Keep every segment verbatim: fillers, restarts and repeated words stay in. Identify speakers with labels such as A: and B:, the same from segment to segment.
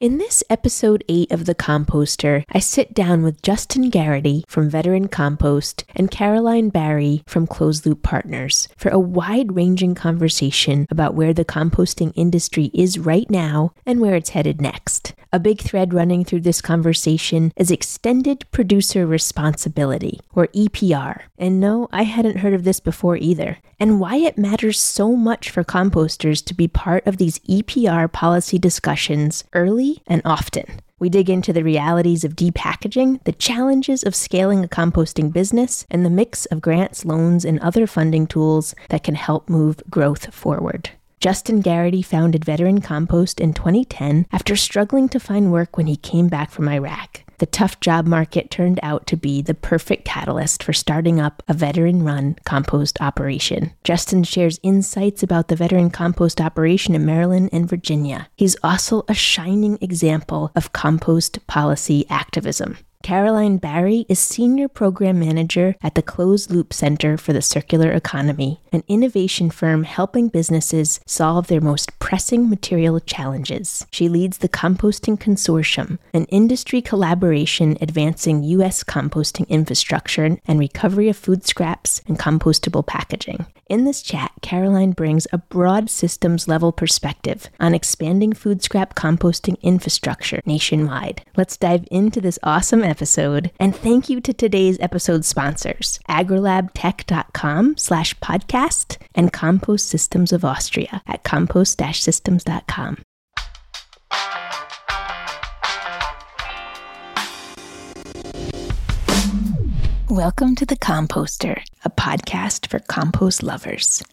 A: In this episode eight of The Composter, I sit down with Justin Garrity from Veteran Compost and Caroline Barry from Closed Loop Partners for a wide-ranging conversation about where the composting industry is right now and where it's headed next. A big thread running through this conversation is extended producer responsibility, or E P R. And no, I hadn't heard of this before either, and why it matters so much for composters to be part of these E P R policy discussions early and often. We dig into the realities of depackaging, the challenges of scaling a composting business, and the mix of grants, loans, and other funding tools that can help move growth forward. Justin Garrity founded Veteran Compost in twenty ten after struggling to find work when he came back from Iraq. The tough job market turned out to be the perfect catalyst for starting up a veteran-run compost operation. Justin shares insights about the veteran compost operation in Maryland and Virginia. He's also a shining example of compost policy activism. Caroline Barry is Senior Program Manager at the Closed Loop Center for the Circular Economy, an innovation firm helping businesses solve their most pressing material challenges. She leads the Composting Consortium, an industry collaboration advancing U S composting infrastructure and recovery of food scraps and compostable packaging. In this chat, Caroline brings a broad systems-level perspective on expanding food scrap composting infrastructure nationwide. Let's dive into this awesome episode, and thank you to today's episode sponsors, agrilabtech.com slash podcast and Compost Systems of Austria at compost dash systems dot com. Welcome to The Composter, a podcast for compost lovers.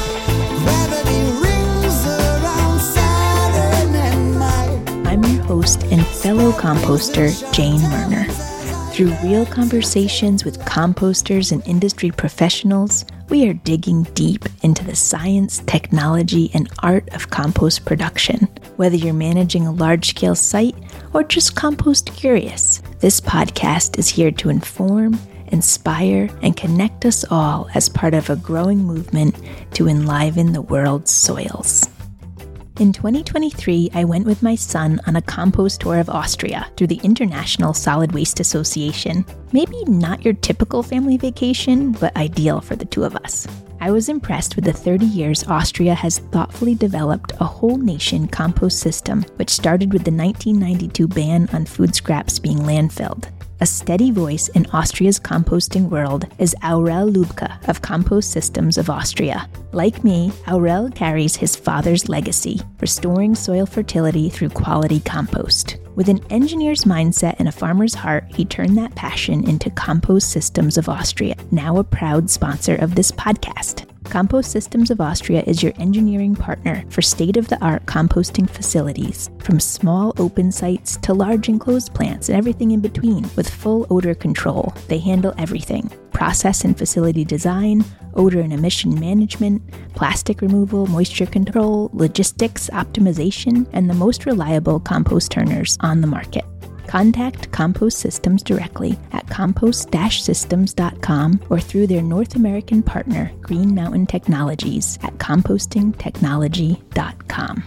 A: I'm your host and fellow composter, Jane Murner. Through real conversations with composters and industry professionals, we are digging deep into the science, technology, and art of compost production. Whether you're managing a large-scale site or just compost curious, this podcast is here to inform, inspire, and connect us all as part of a growing movement to enliven the world's soils. In twenty twenty-three, I went with my son on a compost tour of Austria through the International Solid Waste Association. Maybe not your typical family vacation, but ideal for the two of us. I was impressed with the thirty years Austria has thoughtfully developed a whole nation compost system, which started with the nineteen ninety-two ban on food scraps being landfilled. A steady voice in Austria's composting world is Aurel Lubka of Compost Systems of Austria. Like me, Aurel carries his father's legacy, restoring soil fertility through quality compost. With an engineer's mindset and a farmer's heart, he turned that passion into Compost Systems of Austria, now a proud sponsor of this podcast. Compost Systems of Austria is your engineering partner for state-of-the-art composting facilities, from small open sites to large enclosed plants and everything in between. With full odor control, they handle everything: process and facility design, odor and emission management, plastic removal, moisture control, logistics optimization, and the most reliable compost turners on the market. Contact Compost Systems directly at compost dash systems dot com or through their North American partner, Green Mountain Technologies, at composting technology dot com.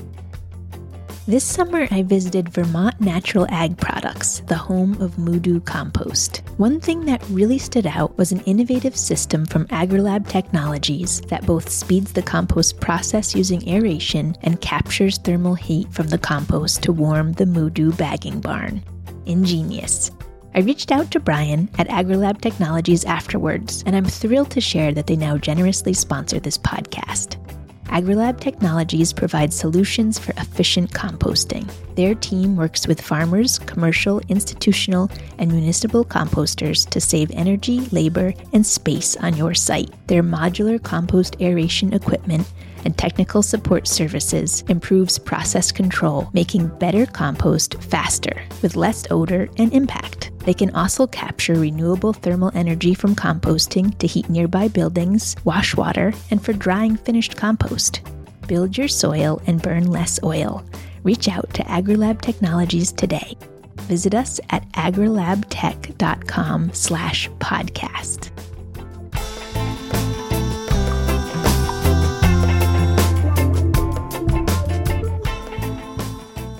A: This summer, I visited Vermont Natural Ag Products, the home of Moodoo Compost. One thing that really stood out was an innovative system from AgriLab Technologies that both speeds the compost process using aeration and captures thermal heat from the compost to warm the Moodoo bagging barn. Ingenious. I reached out to Brian at AgriLab Technologies afterwards, and I'm thrilled to share that they now generously sponsor this podcast. AgriLab Technologies provides solutions for efficient composting. Their team works with farmers, commercial, institutional, and municipal composters to save energy, labor, and space on your site. Their modular compost aeration equipment and technical support services improves process control, making better compost faster, with less odor and impact. They can also capture renewable thermal energy from composting to heat nearby buildings, wash water, and for drying finished compost. Build your soil and burn less oil. Reach out to AgriLab Technologies today. Visit us at agrilabtech dot com slash podcast.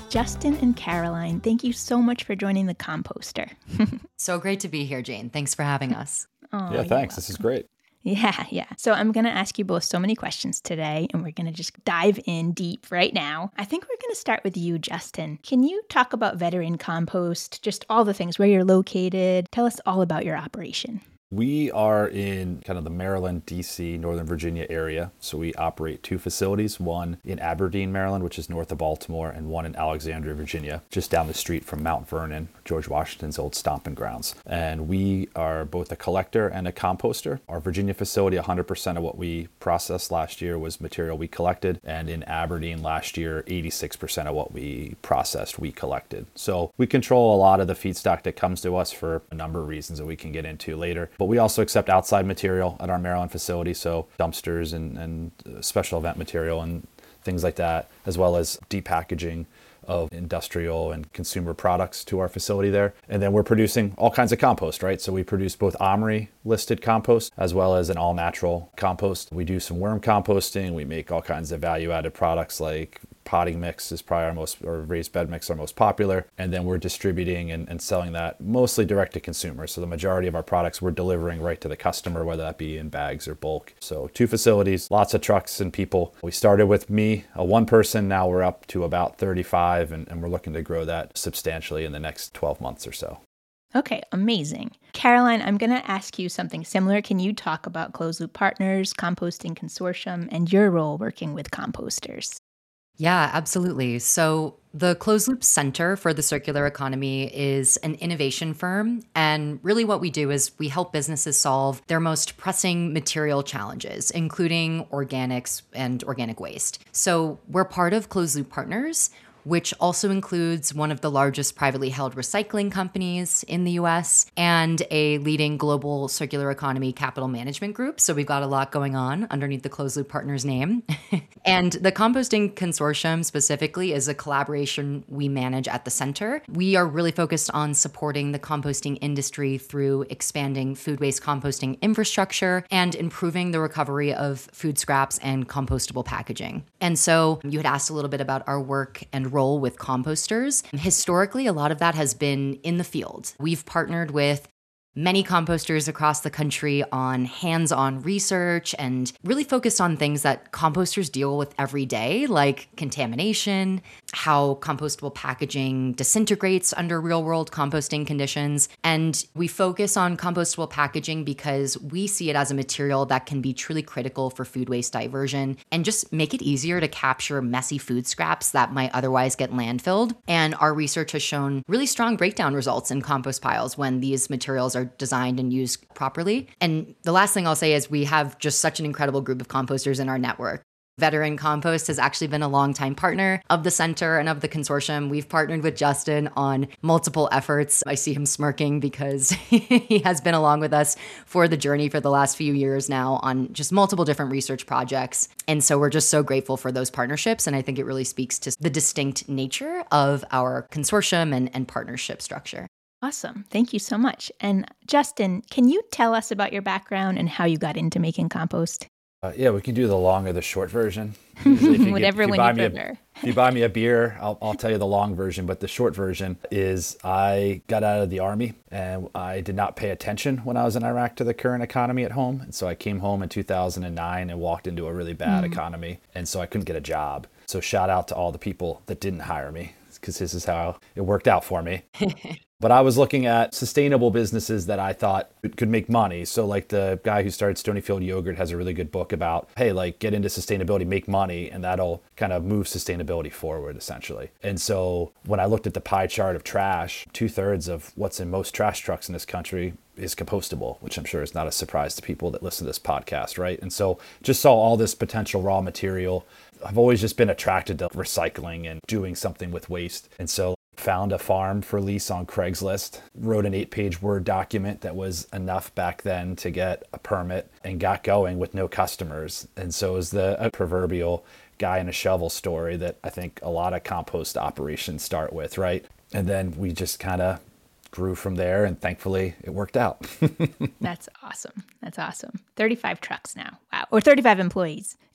A: Justin and Caroline, thank you so much for joining the Composter.
B: So great to be here, Jane. Thanks for having us.
C: Oh, yeah, thanks. This is great.
A: Yeah, yeah. So I'm going to ask you both so many questions today, and we're going to just dive in deep right now. I think we're going to start with you, Justin. Can you talk about Veteran Compost, just all the things, where you're located? Tell us all about your operation.
C: We are in kind of the Maryland, D C, Northern Virginia area. So we operate two facilities, one in Aberdeen, Maryland, which is north of Baltimore, and one in Alexandria, Virginia, just down the street from Mount Vernon, George Washington's old stomping grounds. And we are both a collector and a composter. Our Virginia facility, one hundred percent of what we processed last year was material we collected. And in Aberdeen last year, eighty-six percent of what we processed, we collected. So we control a lot of the feedstock that comes to us for a number of reasons that we can get into later. But we also accept outside material at our Maryland facility, so dumpsters and, and special event material and things like that, as well as depackaging of industrial and consumer products to our facility there. And then we're producing all kinds of compost, right? So we produce both OMRI listed compost as well as an all natural compost. We do some worm composting. We make all kinds of value added products like potting mix is probably our most, or raised bed mix, our most popular. And then we're distributing and, and selling that mostly direct to consumer. So the majority of our products we're delivering right to the customer, whether that be in bags or bulk. So two facilities, lots of trucks and people. We started with me, a one person. Now we're up to about thirty-five, and, and we're looking to grow that substantially in the next twelve months or so.
A: Okay, amazing. Caroline, I'm going to ask you something similar. Can you talk about Closed Loop Partners, Composting Consortium, and your role working with composters?
B: Yeah, absolutely. So the Closed Loop Center for the Circular Economy is an innovation firm. And really what we do is we help businesses solve their most pressing material challenges, including organics and organic waste. So we're part of Closed Loop Partners, which also includes one of the largest privately held recycling companies in the U S and a leading global circular economy capital management group. So we've got a lot going on underneath the Closed Loop Partners name. And the Composting Consortium specifically is a collaboration we manage at the center. We are really focused on supporting the composting industry through expanding food waste composting infrastructure and improving the recovery of food scraps and compostable packaging. And so you had asked a little bit about our work and role with composters. Historically, a lot of that has been in the field. We've partnered with many composters across the country on hands-on research and really focused on things that composters deal with every day, like contamination, how compostable packaging disintegrates under real-world composting conditions. And we focus on compostable packaging because we see it as a material that can be truly critical for food waste diversion and just make it easier to capture messy food scraps that might otherwise get landfilled. And our research has shown really strong breakdown results in compost piles when these materials are designed and used properly. And the last thing I'll say is we have just such an incredible group of composters in our network. Veteran Compost has actually been a longtime partner of the center and of the consortium. We've partnered with Justin on multiple efforts. I see him smirking because he has been along with us for the journey for the last few years now on just multiple different research projects. And so we're just so grateful for those partnerships. And I think it really speaks to the distinct nature of our consortium and, and partnership structure.
A: Awesome. Thank you so much. And Justin, can you tell us about your background and how you got into making compost?
C: Uh, yeah, we can do the long or the short version.
A: Whatever one you prefer.
C: If you buy me a beer, I'll, I'll tell you the long version, but the short version is I got out of the Army and I did not pay attention when I was in Iraq to the current economy at home. And so I came home in two thousand nine and walked into a really bad mm. economy. And so I couldn't get a job. So shout out to all the people that didn't hire me, because this is how it worked out for me. But I was looking at sustainable businesses that I thought could make money. So like the guy who started Stonyfield Yogurt has a really good book about, hey, like get into sustainability, make money, and that'll kind of move sustainability forward essentially. And so when I looked at the pie chart of trash, two thirds of what's in most trash trucks in this country is compostable, which I'm sure is not a surprise to people that listen to this podcast, right? And so just saw all this potential raw material. I've always just been attracted to recycling and doing something with waste. And so found a farm for lease on Craigslist, wrote an eight-page Word document that was enough back then to get a permit, and got going with no customers. And so it was the proverbial guy in a shovel story that I think a lot of compost operations start with, right? And then we just kind of grew from there, and thankfully it worked out.
A: That's awesome. That's awesome. thirty-five trucks now. Wow. Or thirty-five employees.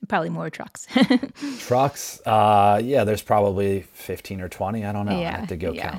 A: probably more trucks.
C: Trucks, uh, yeah, there's probably fifteen or twenty. I don't know.
A: Yeah,
C: I have to go
A: yeah.
C: count.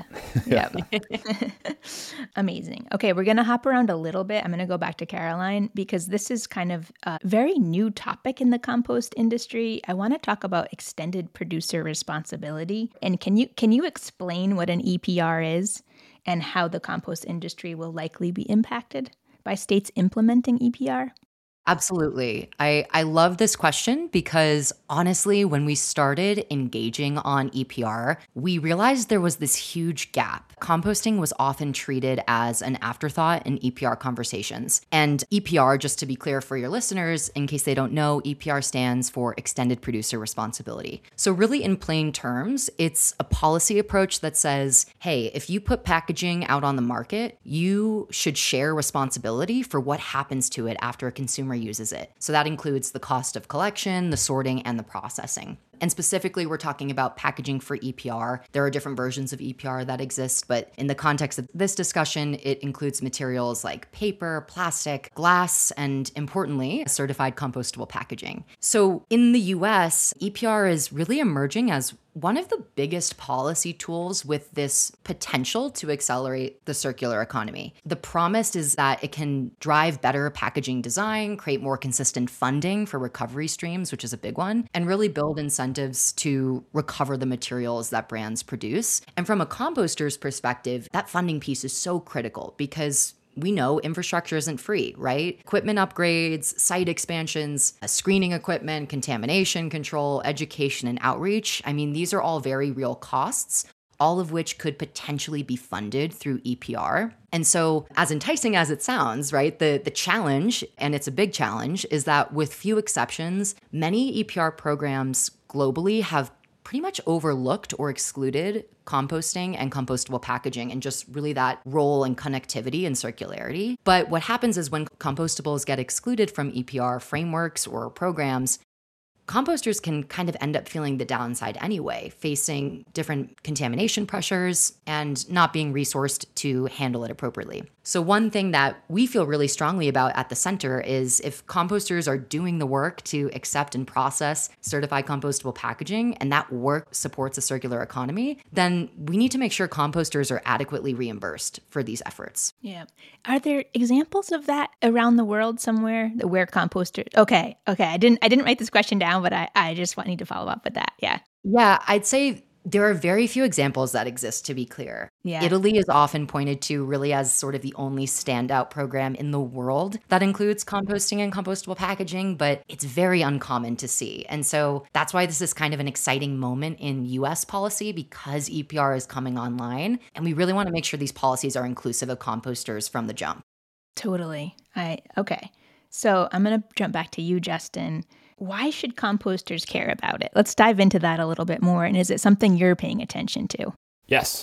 A: Yep. Amazing. Okay, we're going to hop around a little bit. I'm going to go back to Caroline because this is kind of a very new topic in the compost industry. I want to talk about extended producer responsibility. And can you can you explain what an E P R is and how the compost industry will likely be impacted by states implementing E P R?
B: Absolutely. I, I love this question because honestly, when we started engaging on E P R, we realized there was this huge gap. Composting was often treated as an afterthought in E P R conversations. And E P R, just to be clear for your listeners, in case they don't know, E P R stands for Extended Producer Responsibility. So really in plain terms, it's a policy approach that says, hey, if you put packaging out on the market, you should share responsibility for what happens to it after a consumer uses it. So that includes the cost of collection, the sorting, and the processing. And specifically, we're talking about packaging for E P R. There are different versions of E P R that exist, but in the context of this discussion, it includes materials like paper, plastic, glass, and importantly, certified compostable packaging. So in the U S, E P R is really emerging as one of the biggest policy tools with this potential to accelerate the circular economy. The promise is that it can drive better packaging design, create more consistent funding for recovery streams, which is a big one, and really build incentives to recover the materials that brands produce. And from a composter's perspective, that funding piece is so critical because we know infrastructure isn't free, right? Equipment upgrades, site expansions, screening equipment, contamination control, education, and outreach. I mean, these are all very real costs, all of which could potentially be funded through E P R. And so as enticing as it sounds, right, the, the challenge, and it's a big challenge, is that with few exceptions, many E P R programs globally have pretty much overlooked or excluded composting and compostable packaging and just really that role and connectivity and circularity. But what happens is when compostables get excluded from E P R frameworks or programs, composters can kind of end up feeling the downside anyway, facing different contamination pressures and not being resourced to handle it appropriately. So one thing that we feel really strongly about at the center is if composters are doing the work to accept and process certified compostable packaging, and that work supports a circular economy, then we need to make sure composters are adequately reimbursed for these efforts.
A: Yeah. Are there examples of that around the world somewhere that where composters? Okay. Okay. I didn't, I didn't write this question down, but I, I just want need to follow up with that. Yeah.
B: Yeah. I'd say there are very few examples that exist, to be clear.
A: Yeah.
B: Italy is often pointed to really as sort of the only standout program in the world that includes composting and compostable packaging, but it's very uncommon to see. And so that's why this is kind of an exciting moment in U S policy because E P R is coming online. And we really want to make sure these policies are inclusive of composters from the jump.
A: Totally. I okay. So I'm going to jump back to you, Justin. Why should composters care about it? Let's dive into that a little bit more. And is it something you're paying attention to?
C: Yes.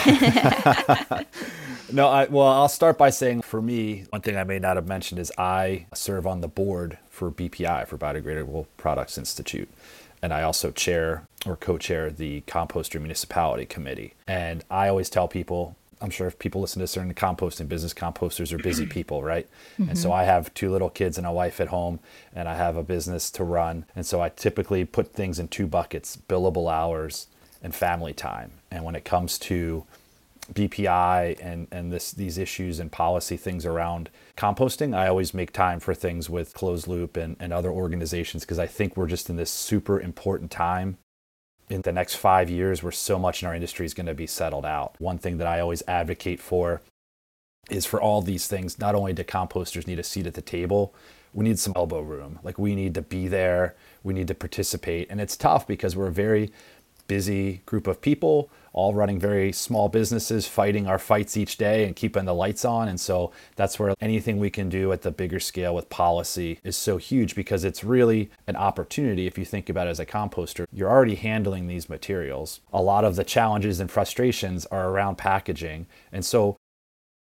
C: No, I, well, I'll start by saying for me, one thing I may not have mentioned is I serve on the board for B P I, for Biodegradable Products Institute. And I also chair or co-chair the Composter Municipality Committee. And I always tell people, I'm sure if people listen to this, they're in the composting business, composters are busy people, right? Mm-hmm. And so I have two little kids and a wife at home, and I have a business to run. And so I typically put things in two buckets, billable hours and family time. And when it comes to B P I and, and this these issues and policy things around composting, I always make time for things with Closed Loop and, and other organizations because I think we're just in this super important time in the next five years where so much in our industry is going to be settled out. One thing that I always advocate for is for all these things, not only do composters need a seat at the table, we need some elbow room. Like we need to be there, we need to participate. And it's tough because we're a very busy group of people, all running very small businesses, fighting our fights each day and keeping the lights on. And so that's where anything we can do at the bigger scale with policy is so huge because it's really an opportunity. If you think about it as a composter, you're already handling these materials. A lot of the challenges and frustrations are around packaging. And so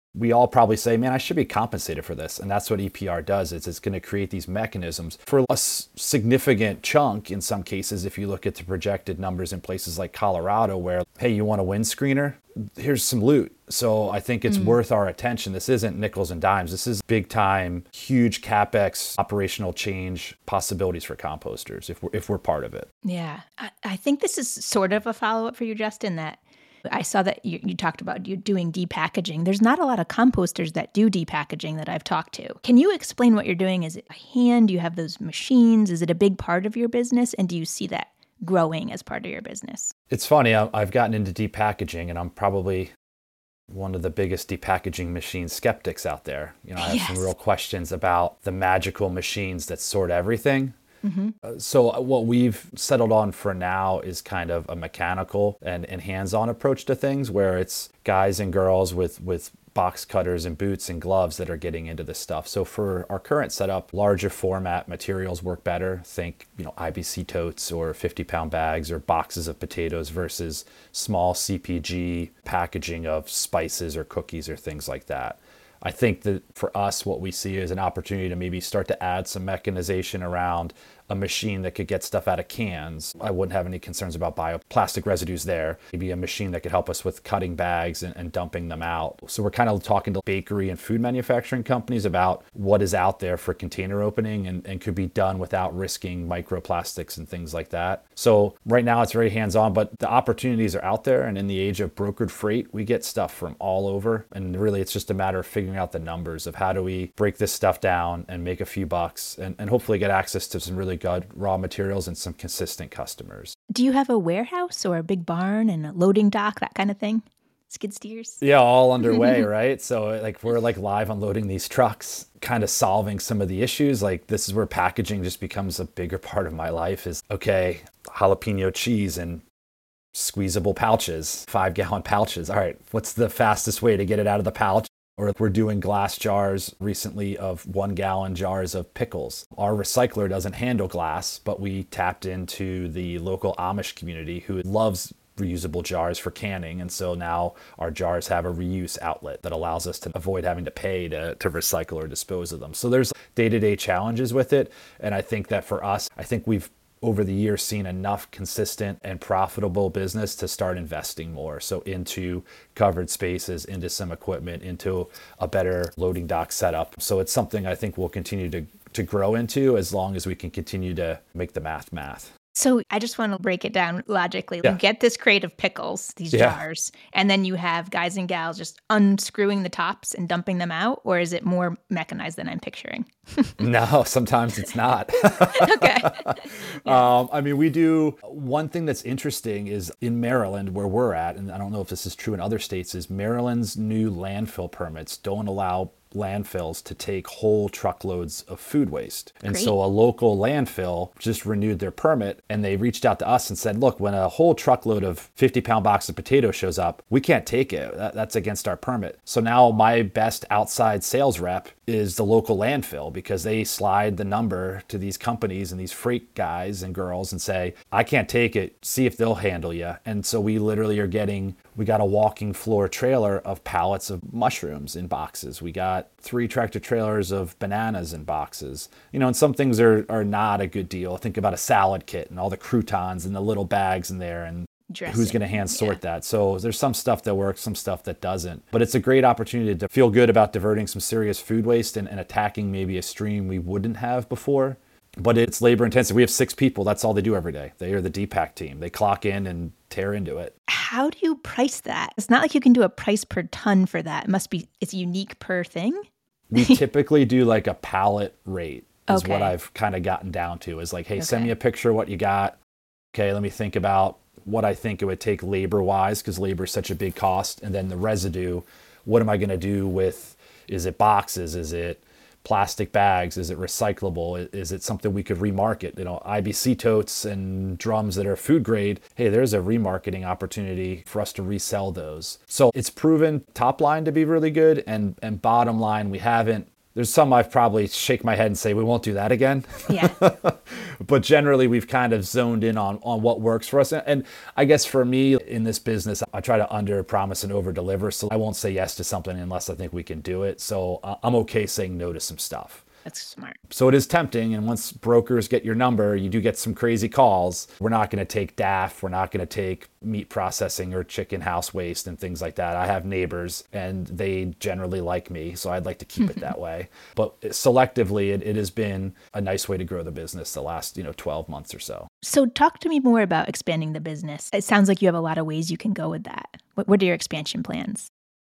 C: we all probably say, man, I should be compensated for this. And that's what E P R does. Is it's going to create these mechanisms for a significant chunk in some cases. If you look at the projected numbers in places like Colorado where, hey, you want a windscreener? Here's some loot. So I think it's mm. worth our attention. This isn't nickels and dimes. This is big time, huge CapEx operational change possibilities for composters if we're, if we're part of it.
A: Yeah. I, I think this is sort of a follow-up for you, Justin, that I saw that you, you talked about you doing depackaging. There's not a lot of composters that do depackaging that I've talked to. Can you explain what you're doing? Is it by hand? Do you have those machines? Is it a big part of your business? And do you see that growing as part of your business?
C: It's funny. I've gotten into depackaging, and I'm probably one of the biggest depackaging machine skeptics out there. You know, I have yes. some real questions about the magical machines that sort everything. Mm-hmm. Uh, so what we've settled on for now is kind of a mechanical and, and hands-on approach to things, where it's guys and girls with, with box cutters and boots and gloves that are getting into this stuff. So for our current setup, larger format materials work better. Think, you know, I B C totes or fifty pound bags or boxes of potatoes versus small C P G packaging of spices or cookies or things like that. I think that for us, what we see is an opportunity to maybe start to add some mechanization around a machine that could get stuff out of cans. I wouldn't have any concerns about bioplastic residues there. Maybe a machine that could help us with cutting bags and, and dumping them out. So we're kind of talking to bakery and food manufacturing companies about what is out there for container opening and, and could be done without risking microplastics and things like that. So right now it's very hands-on, but the opportunities are out there. And in the age of brokered freight, we get stuff from all over. And really it's just a matter of figuring out the numbers of how do we break this stuff down and make a few bucks and, and hopefully get access to some really good raw materials and some consistent customers.
A: Do you have a warehouse or a big barn and a loading dock, that kind of thing? Skid steers?
C: Yeah, all underway, right? So like we're like live unloading these trucks, kind of solving some of the issues. Like this is where packaging just becomes a bigger part of my life is, okay, jalapeno cheese and squeezable pouches, five gallon pouches. All right, what's the fastest way to get it out of the pouch? Or we're doing glass jars recently of one gallon jars of pickles. Our recycler doesn't handle glass, but we tapped into the local Amish community who loves reusable jars for canning. And so now our jars have a reuse outlet that allows us to avoid having to pay to, to recycle or dispose of them. So there's day-to-day challenges with it. And I think that for us, I think we've over the years seen enough consistent and profitable business to start investing more. So into covered spaces, into some equipment, into a better loading dock setup. So it's something I think we'll continue to, to grow into as long as we can continue to make the math math.
A: So I just want to break it down logically.
C: Yeah.
A: You get this crate of pickles, these
C: yeah.
A: jars, and then you have guys and gals just unscrewing the tops and dumping them out? Or is it more mechanized than I'm picturing?
C: No, sometimes it's not.
A: Okay.
C: Yeah. Um, I mean, we do, one thing that's interesting is in Maryland where we're at, and I don't know if this is true in other states, is Maryland's new landfill permits don't allow landfills to take whole truckloads of food waste. And
A: Great.
C: So a local landfill just renewed their permit and they reached out to us and said, look, when a whole truckload of fifty pound box of potatoes shows up, we can't take it. That, that's against our permit. So now my best outside sales rep is the local landfill because they slide the number to these companies and these freight guys and girls and say, I can't take it. See if they'll handle you. And so we literally are getting, we got a walking floor trailer of pallets of mushrooms in boxes. We got three tractor trailers of bananas in boxes. You know, and some things are, are not a good deal. Think about a salad kit and all the croutons and the little bags in there and Dressing. Who's going to hand sort yeah. that. So there's some stuff that works, some stuff that doesn't. But it's a great opportunity to feel good about diverting some serious food waste and, and attacking maybe a stream we wouldn't have before. But it's labor intensive. We have six people. That's all they do every day. They are the D PAC team. They clock in and tear into it.
A: How do you price that? It's not like you can do a price per ton for that. It must be, it's unique per thing.
C: We typically do like a pallet rate is
A: okay.
C: what I've kind of gotten down to is like, hey,
A: okay.
C: send me a picture of what you got. Okay, let me think about what I think it would take labor wise, because labor is such a big cost. And then the residue, what am I going to do with, is it boxes? Is it plastic bags? Is it recyclable? Is it something we could remarket? You know, I B C totes and drums that are food grade. Hey, there's a remarketing opportunity for us to resell those. So it's proven top line to be really good. And, and bottom line, we haven't There's some I've probably shake my head and say, we won't do that again.
A: Yeah.
C: But generally, we've kind of zoned in on, on what works for us. And I guess for me in this business, I try to under promise and over deliver. So I won't say yes to something unless I think we can do it. So uh, I'm okay saying no to some stuff.
A: That's smart.
C: So it is tempting. And once brokers get your number, you do get some crazy calls. We're not going to take D A F. We're not going to take meat processing or chicken house waste and things like that. I have neighbors and they generally like me. So I'd like to keep it that way. But selectively, it, it has been a nice way to grow the business the last, you know, twelve months or so.
A: So talk to me more about expanding the business. It sounds like you have a lot of ways you can go with that. What, what are your expansion plans?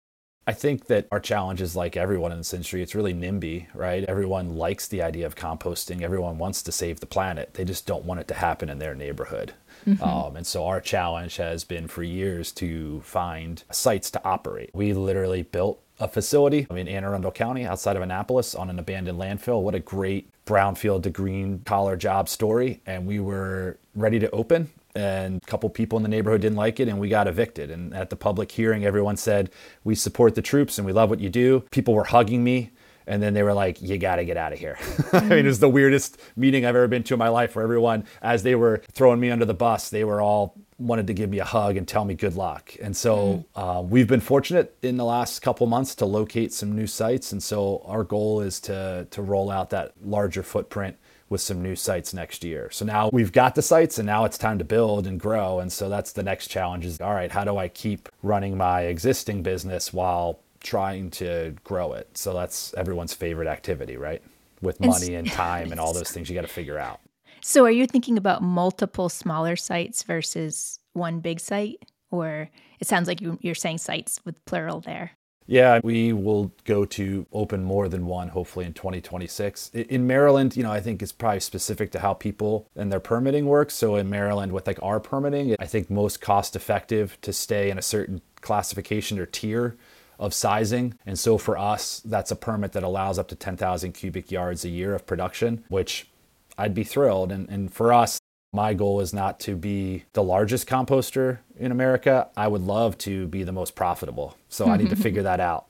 C: I think that our challenge is like everyone in this industry. It's really NIMBY, right? Everyone likes the idea of composting. Everyone wants to save the planet. They just don't want it to happen in their neighborhood. Mm-hmm. Um, and so our challenge has been for years to find sites to operate. We literally built a facility in Anne Arundel County outside of Annapolis on an abandoned landfill. What a great brownfield to green collar job story. And we were ready to open. And a couple people in the neighborhood didn't like it and we got evicted. And at the public hearing, everyone said, we support the troops and we love what you do. People were hugging me. And then they were like, you got to get out of here. I mean, it was the weirdest meeting I've ever been to in my life where everyone, as they were throwing me under the bus, they were all wanted to give me a hug and tell me good luck. And so uh, we've been fortunate in the last couple months to locate some new sites. And so our goal is to to roll out that larger footprint with some new sites next year. So now we've got the sites and now it's time to build and grow. And so that's the next challenge is, all right, how do I keep running my existing business while trying to grow it? So that's everyone's favorite activity, right? With money and time and all those things you got to figure out.
A: So are you thinking about multiple smaller sites versus one big site? Or it sounds like you, you're saying sites with plural there.
C: Yeah, we will go to open more than one, hopefully in twenty twenty-six. In Maryland, you know, I think it's probably specific to how people and their permitting works. So in Maryland, with like our permitting, I think most cost effective to stay in a certain classification or tier of sizing. And so for us, that's a permit that allows up to ten thousand cubic yards a year of production, which I'd be thrilled. And, and for us, my goal is not to be the largest composter in America. I would love to be the most profitable. So I need to figure that out.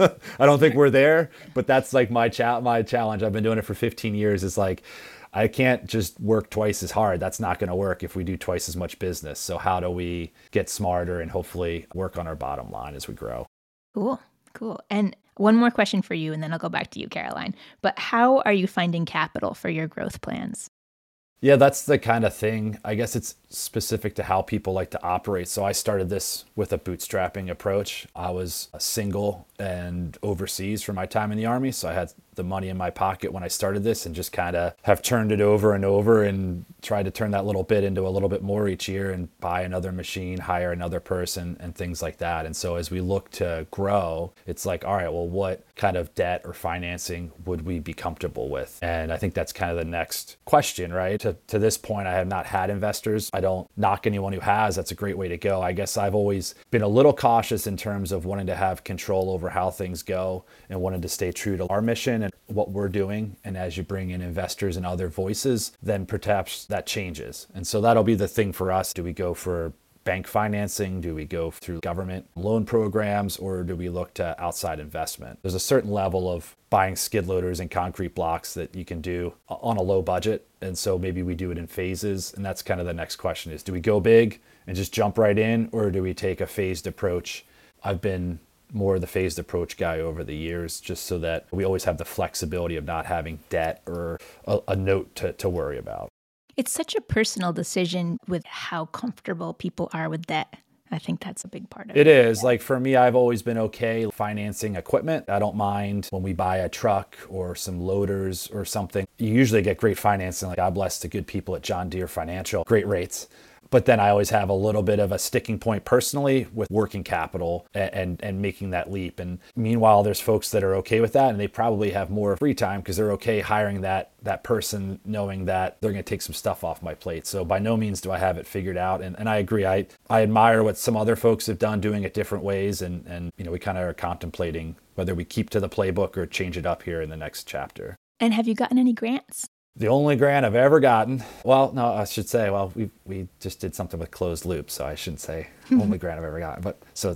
C: I don't think we're there, but that's like my cha- my challenge. I've been doing it for fifteen years. It's like, I can't just work twice as hard. That's not going to work if we do twice as much business. So how do we get smarter and hopefully work on our bottom line as we grow?
A: Cool, cool. And one more question for you, and then I'll go back to you, Caroline. But how are you finding capital for your growth plans?
C: Yeah, that's the kind of thing. I guess it's specific to how people like to operate. So I started this with a bootstrapping approach. I was single and overseas for my time in the Army. So I had the money in my pocket when I started this and just kind of have turned it over and over and tried to turn that little bit into a little bit more each year and buy another machine, hire another person and things like that. And so as we look to grow, it's like, all right, well, what kind of debt or financing would we be comfortable with? And I think that's kind of the next question, right? To, to this point, I have not had investors. I don't knock anyone who has. That's a great way to go. I guess I've always been a little cautious in terms of wanting to have control over how things go and wanted to stay true to our mission and what we're doing. And as you bring in investors and other voices, then perhaps that changes. And so that'll be the thing for us. Do we go for bank financing? Do we go through government loan programs, or do we look to outside investment? There's a certain level of buying skid loaders and concrete blocks that you can do on a low budget. And so maybe we do it in phases. And that's kind of the next question is, do we go big and just jump right in, or do we take a phased approach? I've been more the phased approach guy over the years, just so that we always have the flexibility of not having debt or a, a note to, to worry about.
A: It's such a personal decision with how comfortable people are with debt. I think that's a big part of it.
C: It is. Like for me, I've always been okay financing equipment. I don't mind when we buy a truck or some loaders or something. You usually get great financing. Like God bless the good people at John Deere Financial, great rates. But then I always have a little bit of a sticking point personally with working capital and, and, and making that leap. And meanwhile, there's folks that are okay with that, and they probably have more free time because they're okay hiring that that person knowing that they're going to take some stuff off my plate. So by no means do I have it figured out. And, and I agree. I, I admire what some other folks have done doing it different ways. And, and you know, we kind of are contemplating whether we keep to the playbook or change it up here in the next chapter.
A: And have you gotten any grants?
C: The only grant I've ever gotten, well, no, I should say, well, we we just did something with Closed Loop, so I shouldn't say only grant I've ever gotten. But so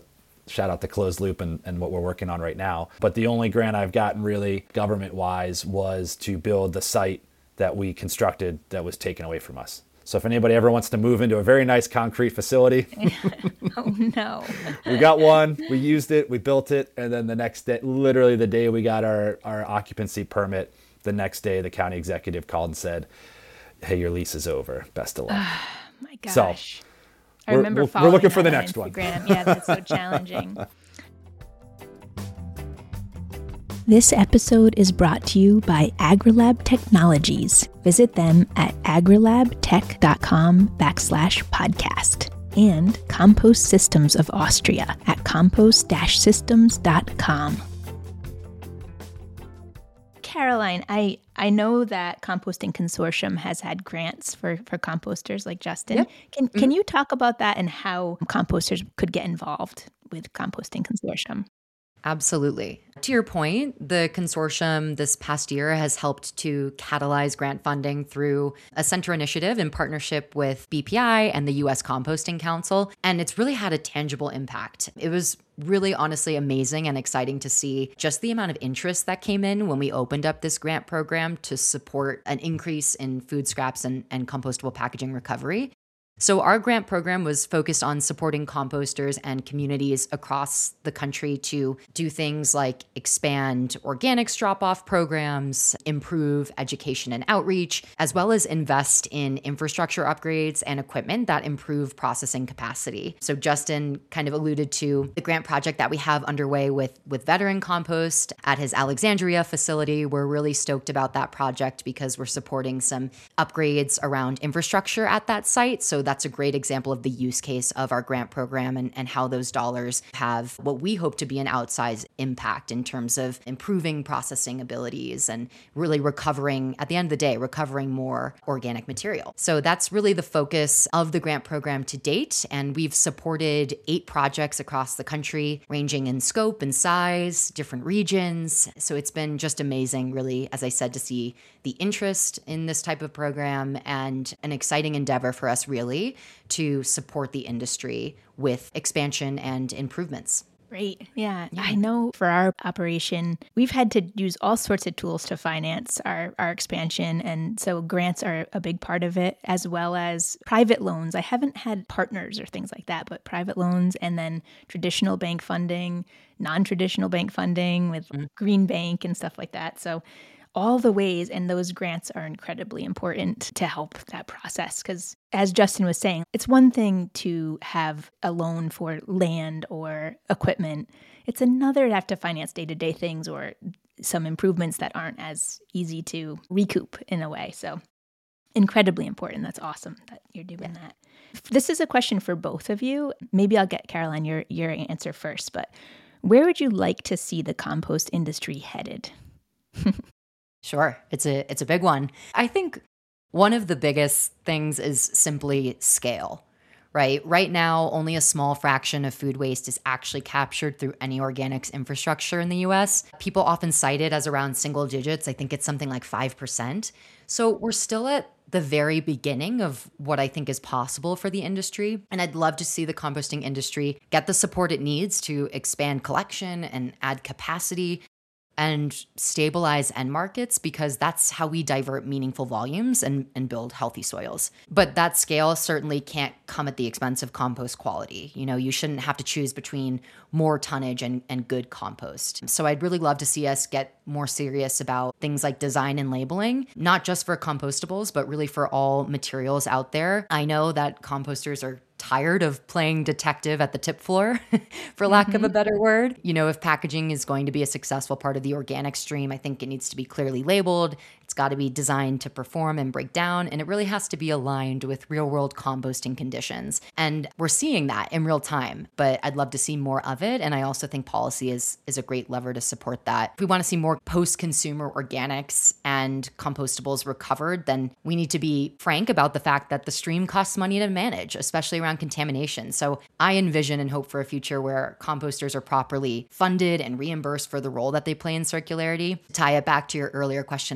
C: shout out to Closed Loop and, and what we're working on right now. But the only grant I've gotten really government-wise was to build the site that we constructed that was taken away from us. So if anybody ever wants to move into a very nice concrete facility,
A: oh no,
C: we got one, we used it, we built it, and then the next day, literally the day we got our, our occupancy permit, the next day the county executive called and said, hey, your lease is over. Best of luck.
A: My gosh.
C: So,
A: I remember
C: we're,
A: following
C: we're looking for
A: that
C: the
A: on
C: next one.
A: Instagram. Yeah, that's so challenging. This episode is brought to you by AgriLab Technologies. Visit them at agrilabtech.com backslash podcast. And Compost Systems of Austria at compost systems dot com. Caroline, I, I know that Composting Consortium has had grants for, for composters like Justin.
B: Yep.
A: Can
B: Mm-hmm.
A: can you talk about that and how composters could get involved with Composting Consortium?
B: Absolutely. To your point, the consortium this past year has helped to catalyze grant funding through a center initiative in partnership with B P I and the U S Composting Council, and it's really had a tangible impact. It was really honestly amazing and exciting to see just the amount of interest that came in when we opened up this grant program to support an increase in food scraps and, and compostable packaging recovery. So our grant program was focused on supporting composters and communities across the country to do things like expand organics drop-off programs, improve education and outreach, as well as invest in infrastructure upgrades and equipment that improve processing capacity. So Justin kind of alluded to the grant project that we have underway with, with Veteran Compost at his Alexandria facility. We're really stoked about that project because we're supporting some upgrades around infrastructure at that site. So that's a great example of the use case of our grant program and, and how those dollars have what we hope to be an outsized impact in terms of improving processing abilities and really recovering, at the end of the day, recovering more organic material. So that's really the focus of the grant program to date. And we've supported eight projects across the country, ranging in scope and size, different regions. So it's been just amazing, really, as I said, to see the interest in this type of program and an exciting endeavor for us, really, to support the industry with expansion and improvements.
A: Great. Yeah. I know for our operation, we've had to use all sorts of tools to finance our, our expansion. And so grants are a big part of it, as well as private loans. I haven't had partners or things like that, but private loans and then traditional bank funding, non-traditional bank funding with mm-hmm. Green Bank and stuff like that. So all the ways, and those grants are incredibly important to help that process. Because as Justin was saying, it's one thing to have a loan for land or equipment. It's another to have to finance day-to-day things or some improvements that aren't as easy to recoup in a way. So incredibly important. That's awesome that you're doing that. This is a question for both of you. Maybe I'll get Caroline your, your answer first, but where would you like to see the compost industry headed?
B: Sure. It's a it's a big one. I think one of the biggest things is simply scale, right? Right now, only a small fraction of food waste is actually captured through any organics infrastructure in the U S. People often cite it as around single digits. I think it's something like five percent. So we're still at the very beginning of what I think is possible for the industry. And I'd love to see the composting industry get the support it needs to expand collection and add capacity and stabilize end markets, because that's how we divert meaningful volumes and, and build healthy soils. But that scale certainly can't come at the expense of compost quality. You know, you shouldn't have to choose between more tonnage and, and good compost. So I'd really love to see us get more serious about things like design and labeling, not just for compostables, but really for all materials out there. I know that composters are tired of playing detective at the tip floor, for lack mm-hmm. of a better word. You know, if packaging is going to be a successful part of the organic stream, I think it needs to be clearly labeled. It's got to be designed to perform and break down, and it really has to be aligned with real-world composting conditions. And we're seeing that in real time, but I'd love to see more of it. And I also think policy is, is a great lever to support that. If we want to see more post-consumer organics and compostables recovered, then we need to be frank about the fact that the stream costs money to manage, especially around contamination. So I envision and hope for a future where composters are properly funded and reimbursed for the role that they play in circularity. To tie it back to your earlier question about E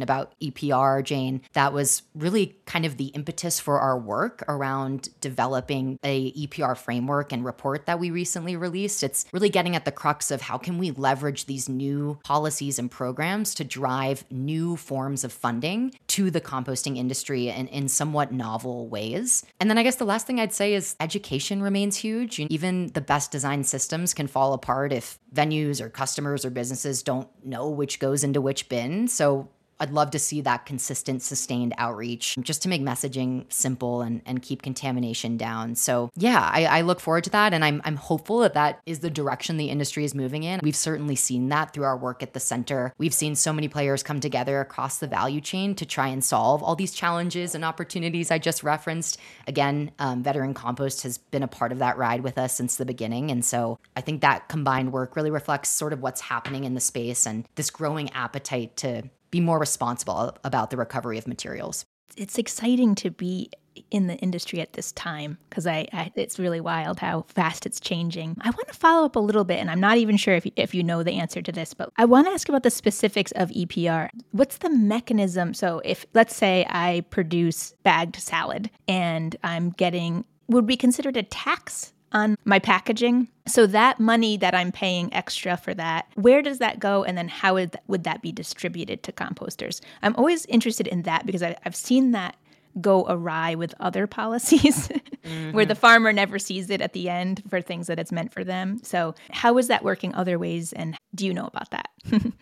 B: E P R, Jane, that was really kind of the impetus for our work around developing a E P R framework and report that we recently released. It's really getting at the crux of how can we leverage these new policies and programs to drive new forms of funding to the composting industry in, in somewhat novel ways. And then I guess the last thing I'd say is education remains huge. Even the best designed systems can fall apart if venues or customers or businesses don't know which goes into which bin. So I'd love to see that consistent, sustained outreach just to make messaging simple and, and keep contamination down. So yeah, I, I look forward to that. And I'm, I'm hopeful that that is the direction the industry is moving in. We've certainly seen that through our work at the center. We've seen so many players come together across the value chain to try and solve all these challenges and opportunities I just referenced. Again, um, Veteran Compost has been a part of that ride with us since the beginning. And so I think that combined work really reflects sort of what's happening in the space and this growing appetite to be more responsible about the recovery of materials.
A: It's exciting to be in the industry at this time because I, I it's really wild how fast it's changing. I want to follow up a little bit, and I'm not even sure if you, if you know the answer to this, but I want to ask about the specifics of E P R. What's the mechanism? So if, let's say I produce bagged salad and I'm getting, would be considered a tax on my packaging? So that money that I'm paying extra for that, where does that go? And then how would that, would that be distributed to composters? I'm always interested in that because I, I've seen that go awry with other policies mm-hmm. where the farmer never sees it at the end for things that it's meant for them. So how is that working other ways? And do you know about that?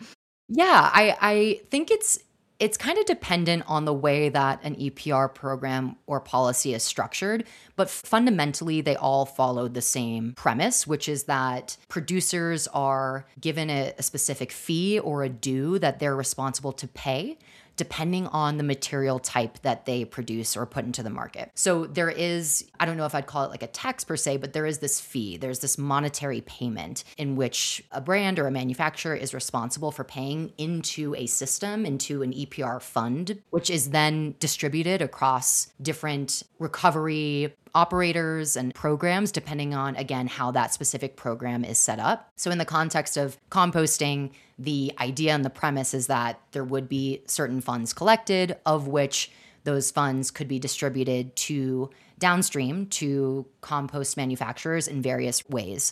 B: Yeah, I, I think it's It's kind of dependent on the way that an E P R program or policy is structured, but fundamentally they all follow the same premise, which is that producers are given a, a specific fee or a due that they're responsible to pay, depending on the material type that they produce or put into the market. So there is, I don't know if I'd call it like a tax per se, but there is this fee, there's this monetary payment in which a brand or a manufacturer is responsible for paying into a system, into an E P R fund, which is then distributed across different recovery operators and programs, depending on, again, how that specific program is set up. So in the context of composting, the idea and the premise is that there would be certain funds collected, of which those funds could be distributed to downstream to compost manufacturers in various ways.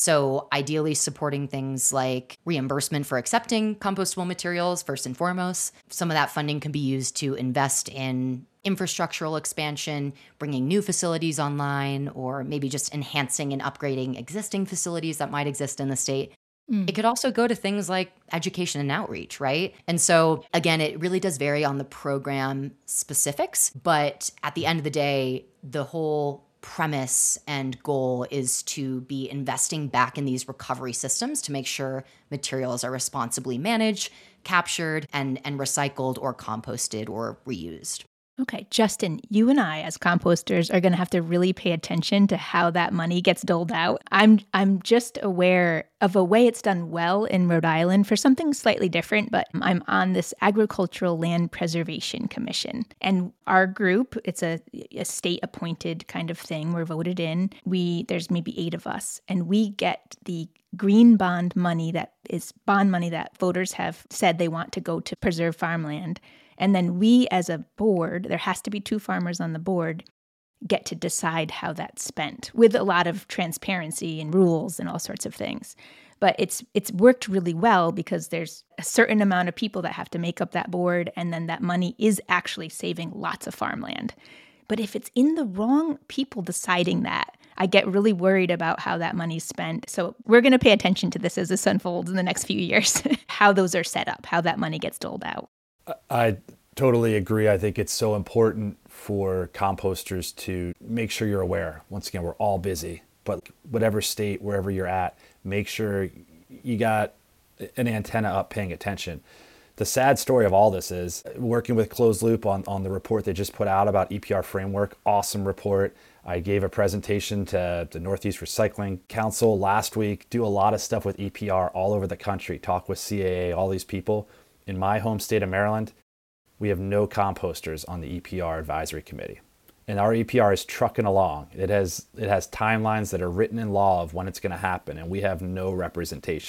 B: So ideally supporting things like reimbursement for accepting compostable materials, first and foremost. Some of that funding can be used to invest in infrastructural expansion, bringing new facilities online, or maybe just enhancing and upgrading existing facilities that might exist in the state. Mm. It could also go to things like education and outreach, right? And so again, it really does vary on the program specifics, but at the end of the day, the whole premise and goal is to be investing back in these recovery systems to make sure materials are responsibly managed, captured, and, and recycled or composted or reused.
A: Okay, Justin, you and I as composters are going to have to really pay attention to how that money gets doled out. I'm I'm just aware of a way it's done well in Rhode Island for something slightly different, but I'm on this Agricultural Land Preservation Commission. And our group, it's a, a state-appointed kind of thing. We're voted in. We There's maybe eight of us, and we get the green bond money that is bond money that voters have said they want to go to preserve farmland. And then we as a board, there has to be two farmers on the board, get to decide how that's spent with a lot of transparency and rules and all sorts of things. But it's it's worked really well because there's a certain amount of people that have to make up that board, and then that money is actually saving lots of farmland. But if it's in the wrong people deciding that, I get really worried about how that money's spent. So we're going to pay attention to this as this unfolds in the next few years, how those are set up, how that money gets doled out.
C: I totally agree. I think it's so important for composters to make sure you're aware. Once again, we're all busy, but whatever state, wherever you're at, make sure you got an antenna up paying attention. The sad story of all this is working with Closed Loop on, on the report they just put out about E P R framework. Awesome report. I gave a presentation to the Northeast Recycling Council last week, do a lot of stuff with E P R all over the country, talk with C A A, all these people. In my home state of Maryland, we have no composters on the E P R advisory committee. And our E P R is trucking along. It has it has timelines that are written in law of when it's going to happen, and we have no representation.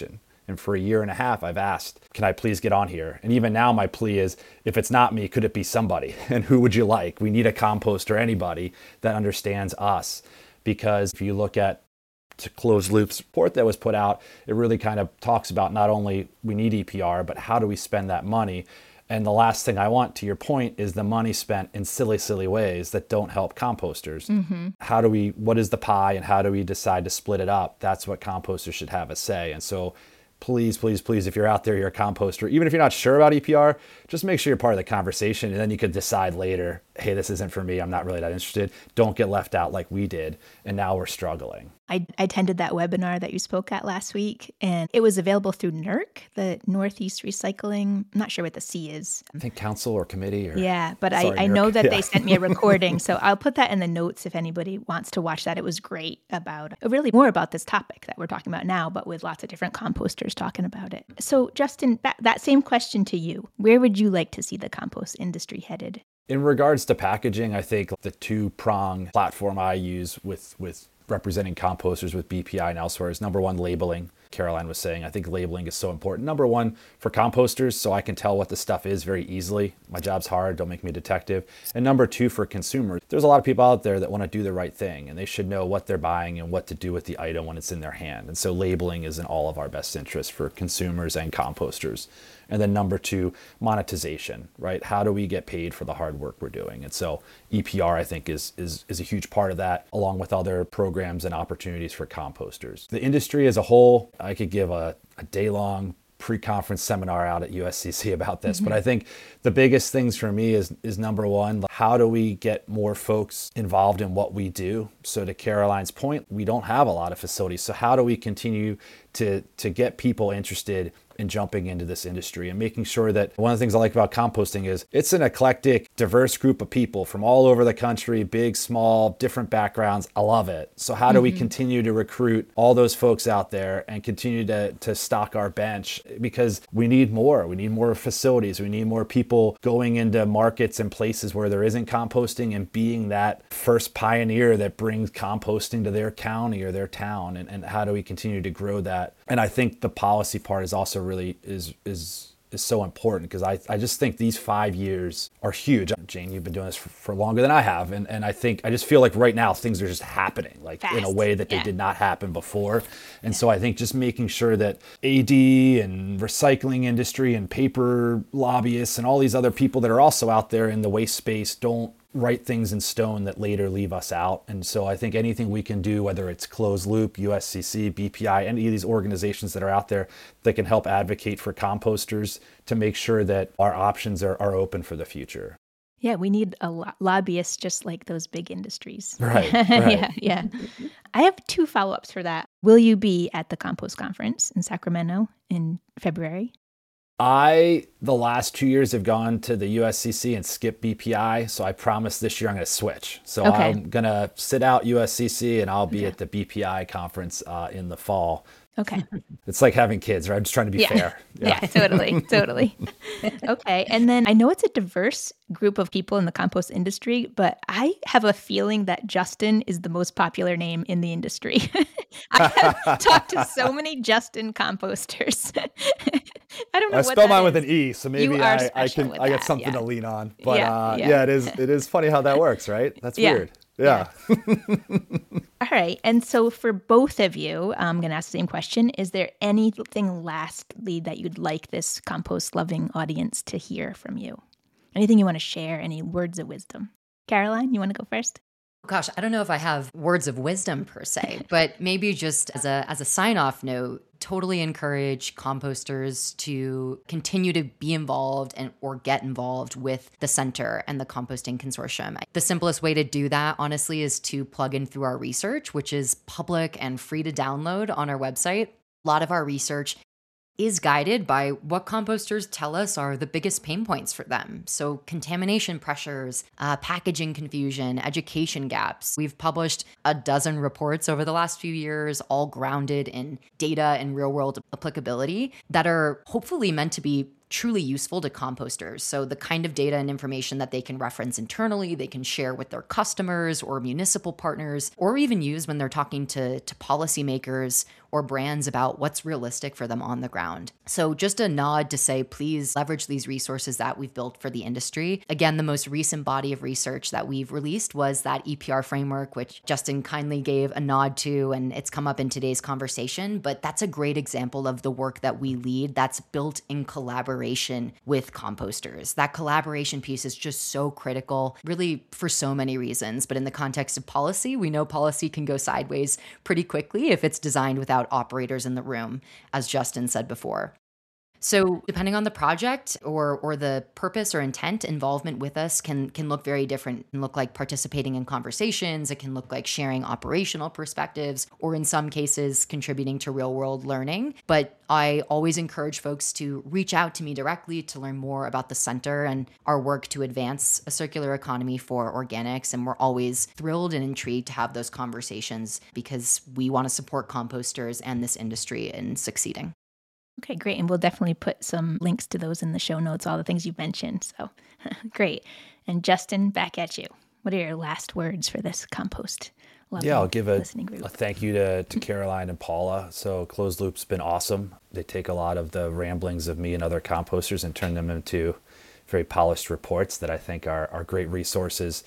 C: And for a year and a half, I've asked, can I please get on here? And even now my plea is, if it's not me, could it be somebody? And who would you like? We need a composter, anybody that understands us. Because if you look at the closed loops report that was put out, it really kind of talks about not only we need E P R, but how do we spend that money? And the last thing I want, to your point, is the money spent in silly, silly ways that don't help composters. Mm-hmm. How do we, what is the pie and how do we decide to split it up? That's what composters should have a say. And so please, please, please, if you're out there, you're a composter, even if you're not sure about E P R, just make sure you're part of the conversation. And then you could decide later, hey, this isn't for me. I'm not really that interested. Don't get left out like we did. And now we're struggling.
A: I attended that webinar that you spoke at last week, and it was available through N E R C, the Northeast Recycling. I'm not sure what the C is.
C: I think council or committee. Or
A: Yeah, but
C: Sorry,
A: I, I
C: N E R C.
A: know that
C: Yeah.
A: they sent me a recording, so I'll put that in the notes if anybody wants to watch that. It was great about, really more about this topic that we're talking about now, but with lots of different composters talking about it. So Justin, that, that same question to you. Where would you like to see the compost industry headed?
C: In regards to packaging, I think the two-prong platform I use with, with representing composters with B P I and elsewhere is number one, labeling. Caroline was saying, I think labeling is so important. Number one, for composters, so I can tell what the stuff is very easily. My job's hard, don't make me a detective. And number two, for consumers. There's a lot of people out there that want to do the right thing, and they should know what they're buying and what to do with the item when it's in their hand. And so labeling is in all of our best interests for consumers and composters. And then number two, monetization, right? How do we get paid for the hard work we're doing? And so E P R, I think, is, is, is a huge part of that, along with other programs and opportunities for composters. The industry as a whole, I could give a, a day-long pre-conference seminar out at U S C C about this, mm-hmm. but I think the biggest things for me is, is number one, how do we get more folks involved in what we do? So to Caroline's point, we don't have a lot of facilities. So how do we continue to, to get people interested in jumping into this industry and making sure that one of the things I like about composting is it's an eclectic, diverse group of people from all over the country, big, small, different backgrounds. I love it. So how do mm-hmm. we continue to recruit all those folks out there and continue to, to stock our bench? Because we need more. We need more facilities. We need more people going into markets and places where there isn't composting and being that first pioneer that brings composting to their county or their town. And, and how do we continue to grow that? And I think the policy part is also really is is is so important, because I, I just think these five years are huge. Jane, you've been doing this for, for longer than I have. And, and I think, I just feel like right now things are just happening like Fast. in a way that yeah. they did not happen before. And yeah. so I think just making sure that A D and recycling industry and paper lobbyists and all these other people that are also out there in the waste space don't write things in stone that later leave us out. And so I think anything we can do, whether it's Closed Loop, U S C C, B P I, any of these organizations that are out there that can help advocate for composters to make sure that our options are, are open for the future.
A: Yeah, we need a lo- lobbyists just like those big industries.
C: Right, right.
A: yeah, yeah. I have two follow-ups for that. Will you be at the Compost Conference in Sacramento in February?
C: I, the last two years, have gone to the U S C C and skipped B P I. So I promise this year I'm going to switch. So okay. I'm going to sit out U S C C and I'll be okay. at the B P I conference uh, in the fall.
A: Okay.
C: It's like having kids, right? I'm just trying to be
A: yeah.
C: fair.
A: Yeah, yeah totally, totally. Okay. And then I know it's a diverse group of people in the compost industry, but I have a feeling that Justin is the most popular name in the industry. I have talked to so many Justin composters. I don't know.
C: I
A: what
C: spell mine
A: is.
C: with an E, so maybe I, I can I got something yeah. to lean on. But yeah, uh, yeah. yeah, it is it is funny how that works, right? That's
A: yeah.
C: weird. Yeah.
A: yeah. All right. And so for both of you, I'm going to ask the same question. Is there anything lastly that you'd like this compost-loving audience to hear from you? Anything you want to share? Any words of wisdom? Caroline, you want to go first?
B: Gosh, I don't know if I have words of wisdom per se, but maybe just as a as a sign-off note, totally encourage composters to continue to be involved and or get involved with the center and the composting consortium. The simplest way to do that, honestly, is to plug in through our research, which is public and free to download on our website. A lot of our research is guided by what composters tell us are the biggest pain points for them. So contamination pressures, uh, packaging confusion, education gaps. We've published a dozen reports over the last few years, all grounded in data and real world applicability that are hopefully meant to be truly useful to composters. So the kind of data and information that they can reference internally, they can share with their customers or municipal partners, or even use when they're talking to, to policymakers or brands about what's realistic for them on the ground. So just a nod to say, please leverage these resources that we've built for the industry. Again, the most recent body of research that we've released was that E P R framework, which Justin kindly gave a nod to, and it's come up in today's conversation. But that's a great example of the work that we lead that's built in collaboration with composters. That collaboration piece is just so critical, really for so many reasons. But in the context of policy, we know policy can go sideways pretty quickly if it's designed without operators in the room, as Justin said before. So depending on the project or or the purpose or intent, involvement with us can can look very different. It can look like participating in conversations. It can look like sharing operational perspectives, or in some cases, contributing to real world learning. But I always encourage folks to reach out to me directly to learn more about the center and our work to advance a circular economy for organics. And we're always thrilled and intrigued to have those conversations because we want to support composters and this industry in succeeding.
A: Okay, great. And we'll definitely put some links to those in the show notes, all the things you've mentioned. So great. And Justin, back at you. What are your last words for this compost?
C: Yeah, I'll give a, a thank you to, to Caroline and Paula. So Closed Loop's been awesome. They take a lot of the ramblings of me and other composters and turn them into very polished reports that I think are, are great resources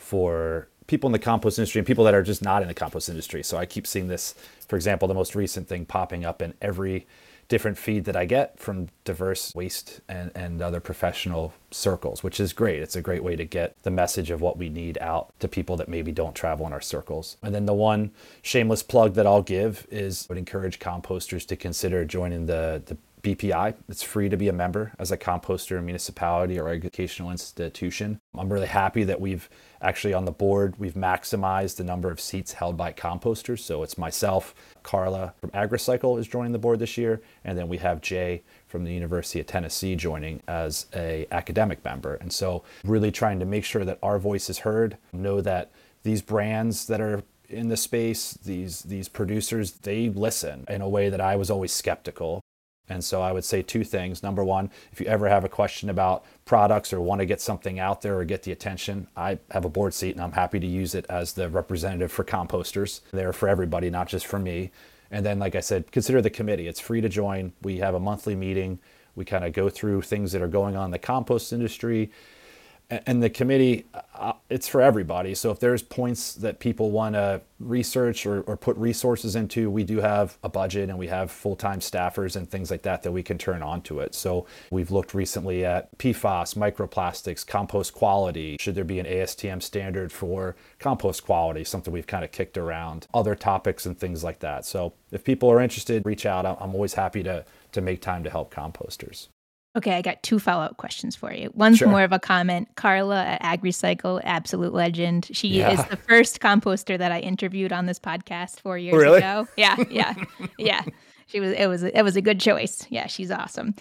C: for people in the compost industry and people that are just not in the compost industry. So I keep seeing this, for example, the most recent thing popping up in every different feed that I get from diverse waste and, and other professional circles, which is great. It's a great way to get the message of what we need out to people that maybe don't travel in our circles. And then the one shameless plug that I'll give is I would encourage composters to consider joining the, the B P I. It's free to be a member as a composter, municipality, or educational institution. I'm really happy that we've actually on the board, we've maximized the number of seats held by composters. So it's myself, Carla from AgriCycle is joining the board this year, and then we have Jay from the University of Tennessee joining as a academic member. And so really trying to make sure that our voice is heard, know that these brands that are in the space, these these producers, they listen in a way that I was always skeptical. And so I would say two things. Number one, if you ever have a question about products or want to get something out there or get the attention, I have a board seat and I'm happy to use it as the representative for composters. They're for everybody, not just for me. And then, like I said, consider the committee. It's free to join. We have a monthly meeting. We kind of go through things that are going on in the compost industry. And the committee, uh, it's for everybody. So if there's points that people want to research or, or put resources into, we do have a budget and we have full-time staffers and things like that that we can turn onto it. So we've looked recently at P FAS, microplastics, compost quality. Should there be an A S T M standard for compost quality? Something we've kind of kicked around. Other topics and things like that. So if people are interested, reach out. I'm always happy to to make time to help composters.
A: Okay, I got two follow-up questions for you. One's sure. more of a comment. Carla at AgriCycle, absolute legend. She yeah. is the first composter that I interviewed on this podcast four years
C: really?
A: ago. Yeah, yeah, yeah. She was. It was. It was a good choice. Yeah, she's awesome.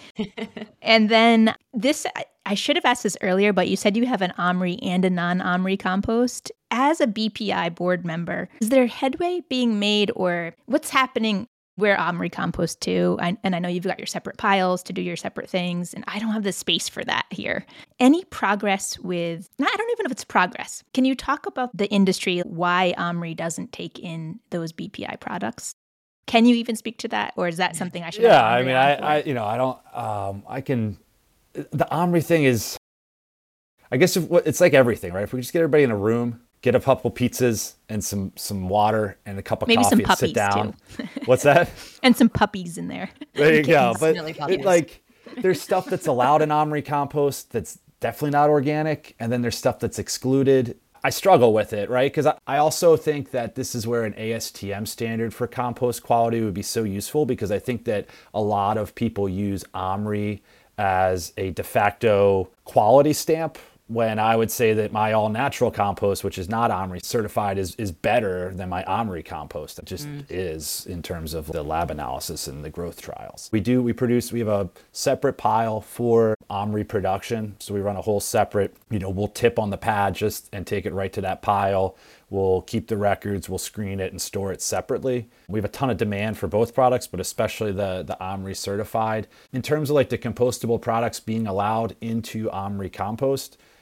A: And then this, I, I should have asked this earlier, but you said you have an OMRI and a non-OMRI compost. As a B P I board member, is there headway being made, or what's happening? We're OMRI compost too, I, and I know you've got your separate piles to do your separate things, and I don't have the space for that here. Any progress with, I don't even know if it's progress. Can you talk about the industry, why OMRI doesn't take in those B P I products? Can you even speak to that, or is that something I should?
C: Yeah, I mean, I, I, you know, I don't, um, I can, the OMRI thing is, I guess if, it's like everything, right? If we just get everybody in a room, get a couple pizzas and some some water and a cup of
A: Maybe
C: coffee
A: some
C: and sit down.
A: Too.
C: What's that?
A: And some puppies in there.
C: There you go. But
B: really
C: it, like, there's stuff that's allowed in OMRI compost that's definitely not organic, and then there's stuff that's excluded. I struggle with it, right? Because I, I also think that this is where an A S T M standard for compost quality would be so useful, because I think that a lot of people use OMRI as a de facto quality stamp, when I would say that my all-natural compost, which is not OMRI certified, is, is better than my OMRI compost. It just mm. is in terms of the lab analysis and the growth trials. We do, we produce, we have a separate pile for OMRI production. So we run a whole separate, you know, we'll tip on the pad just and take it right to that pile. We'll keep the records, we'll screen it and store it separately. We have a ton of demand for both products, but especially the, the OMRI certified. In terms of like the compostable products being allowed into OMRI compost,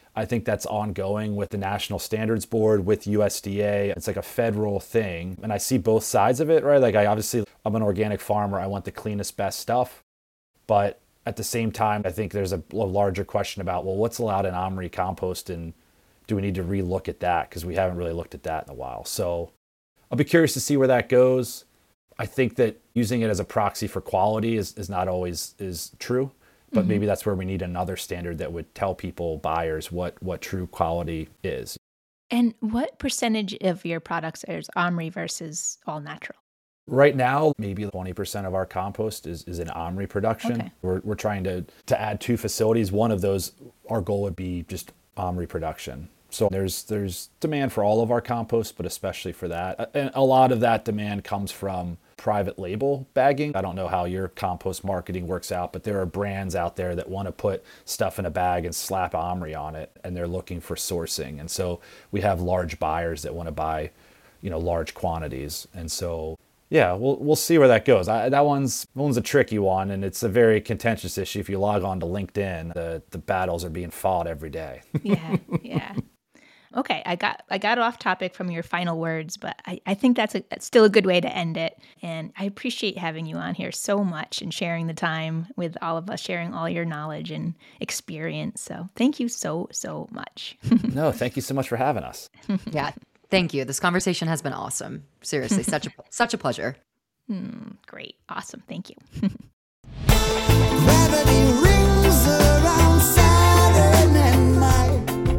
C: I think that's ongoing with the National Standards Board, with U S D A. It's like a federal thing. And I see both sides of it, right? Like I obviously, I'm an organic farmer. I want the cleanest, best stuff. But at the same time, I think there's a, a larger question about, well, what's allowed in OMRI compost, and do we need to relook at that? Because we haven't really looked at that in a while. So I'll be curious to see where that goes. I think that using it as a proxy for quality is, is not always is true, but mm-hmm. maybe that's where we need another standard that would tell people, buyers, what, what true quality is.
A: And what percentage of your products is OMRI versus all natural?
C: Right now, maybe twenty percent of our compost is, is in OMRI production.
A: Okay.
C: We're, we're trying to, to add two facilities. One of those, our goal would be just OMRI production. So there's there's demand for all of our compost, but especially for that. And a lot of that demand comes from private label bagging. I don't know how your compost marketing works out, but there are brands out there that want to put stuff in a bag and slap OMRI on it, and they're looking for sourcing. And so we have large buyers that want to buy, you know, large quantities. And so, yeah, we'll we'll see where that goes. I, that one's that one's a tricky one, and it's a very contentious issue. If you log on to LinkedIn, the the battles are being fought every day.
A: Yeah, yeah. Okay, I got I got off topic from your final words, but I, I think that's, a, that's still a good way to end it. And I appreciate having you on here so much and sharing the time with all of us, sharing all your knowledge and experience. So thank you so, so much.
C: No, thank you so much for having us.
B: Yeah, thank you. This conversation has been awesome. Seriously, such a such a pleasure.
A: Mm, great. Awesome. Thank you.
D: Gravity rings around Saturn and night.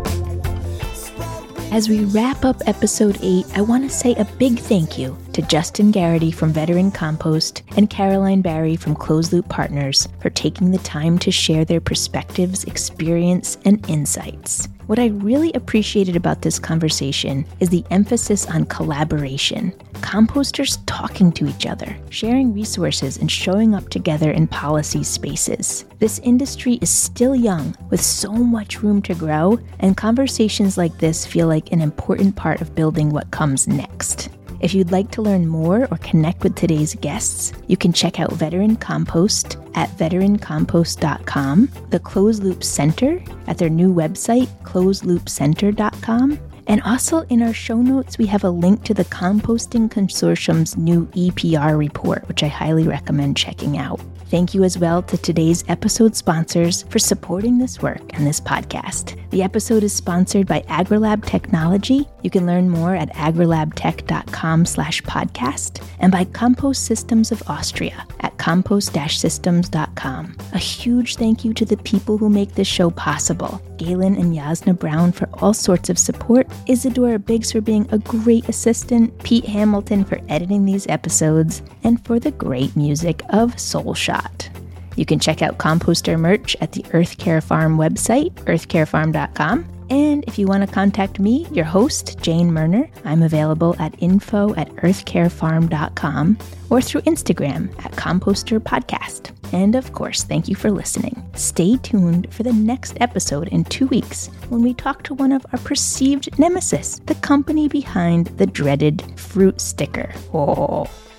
A: As we wrap up episode eight, I want to say a big thank you to Justin Garrity from Veteran Compost and Caroline Barry from Closed Loop Partners for taking the time to share their perspectives, experience, and insights. What I really appreciated about this conversation is the emphasis on collaboration. Composters talking to each other, sharing resources, and showing up together in policy spaces. This industry is still young, with so much room to grow, and conversations like this feel like an important part of building what comes next. If you'd like to learn more or connect with today's guests, you can check out Veteran Compost at veteran compost dot com, the Closed Loop Center at their new website, closed loop center dot com, and also in our show notes, we have a link to the Composting Consortium's new E P R report, which I highly recommend checking out. Thank you as well to today's episode sponsors for supporting this work and this podcast. The episode is sponsored by AgriLab Technology. You can learn more at agrilabtech.com slash podcast and by Compost Systems of Austria at compost dash systems dot com. A huge thank you to the people who make this show possible. Galen and Yasna Brown for all sorts of support, Isadora Biggs for being a great assistant, Pete Hamilton for editing these episodes, and for the great music of Soul Shot. You can check out Composter merch at the Earth Care Farm website, earth care farm dot com. And if you want to contact me, your host, Jane Murner, I'm available at info at earth care farm dot com or through Instagram at Composter Podcast. And of course, thank you for listening. Stay tuned for the next episode in two weeks when we talk to one of our perceived nemesis, the company behind the dreaded fruit sticker. Oh.